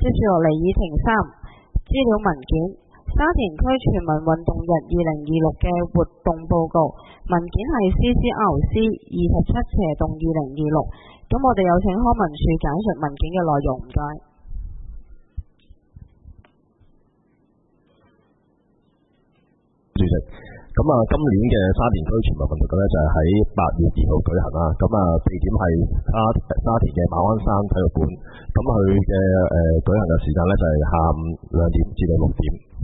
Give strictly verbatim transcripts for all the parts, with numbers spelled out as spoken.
接住落嚟議程三，資料文件，沙田區全民運動日二零二六嘅活動報告，文件係 C C R C 二十七斜洞二零二六。咁我哋有請康文署簡述文件嘅內容，唔該。 主席，咁啊，今年嘅沙田區全民運動日咧就係喺八月二號舉行啦。咁啊，地點係沙沙田嘅馬鞍山體育館。咁佢嘅誒舉行嘅時間咧就係下午兩點至到六點。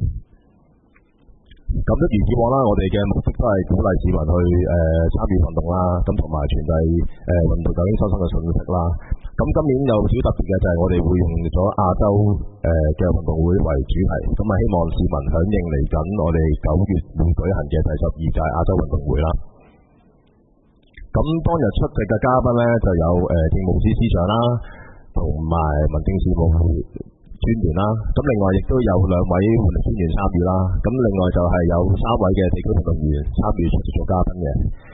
咁一如以往啦，我哋嘅目的都係鼓勵市民去誒參與運動啦，咁同埋傳遞誒運動究竟收生嘅信息啦。咁今年有少特別嘅就係我哋會用咗亞洲誒嘅運動會為主題，咁啊希望市民響應嚟緊我哋九月會舉行嘅第十二屆亞洲運動會啦。咁當日出席嘅嘉賓咧就有誒政務司司長啦，同埋民政事務專員啦，咁另外亦都有兩位活力專員參與啦，咁另外就係有三位嘅地區運動員參與出席做嘉賓嘅。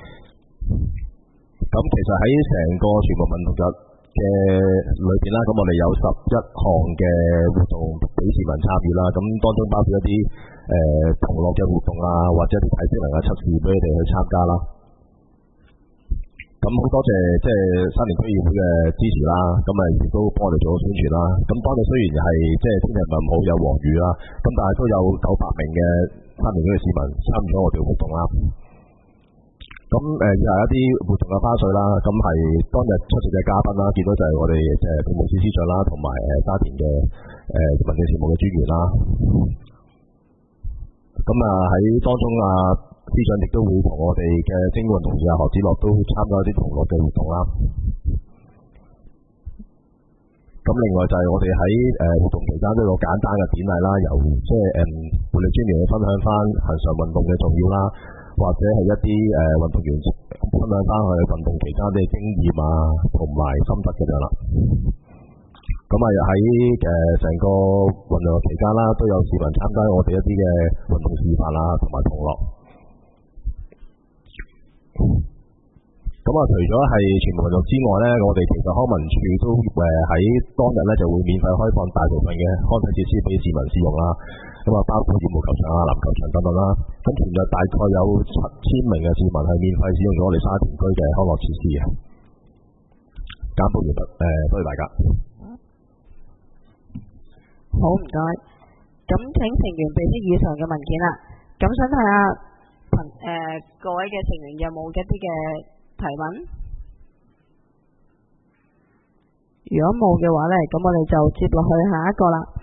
咁其實喺成個全民運動日嘅裏邊啦，咁我哋有十一項嘅活動俾市民參與啦，咁當中包括一啲誒同樂嘅活動啊，或者一啲體適能嘅測試俾你哋去參加啦。咁好多謝即係沙田區議會嘅支持啦，咁啊亦都幫我哋做咗宣傳啦。咁當日雖然係即係天氣唔好有黃雨啦，咁但係都有九百名嘅沙田區嘅市民參與咗我哋嘅活動啦。咁誒以下一啲活動嘅花絮啦，咁係當日出席嘅嘉賓啦，見到就係我哋即係政務司司長啦，同埋誒沙田嘅誒民政事務嘅專員啦。咁啊喺當中啊，司長亦都會同我哋嘅精英運動員啊何子樂都參加一啲同樂嘅活動啦。咁另外就係我哋喺誒活動期間都有個簡單嘅典禮啦，由即係誒活力專員去分享翻恆常運動嘅重要啦，或者係一啲誒運動員分享翻佢運動期間嘅經驗啊，同埋心得咁樣啦。咁啊喺誒成個運動期間啦，都有市民參加我哋一啲嘅運動示範啊，同埋同樂。咁啊，除咗係全民運動之外咧，我哋其實康文署都誒喺當日咧就會免費開放大部分嘅康體設施俾市民使用啦。咁啊，包括羽毛球場啊、籃球場等等啦。咁全日大概有七千名嘅市民係免費使用咗我哋沙田區嘅康樂設施嘅。簡報完畢，誒，多謝大家。 好，唔該。咁請成員備悉以上嘅文件啦。咁想睇下朋誒各位嘅成員有冇一啲嘅提問？如果冇嘅話咧，咁我哋就接落去下一個啦。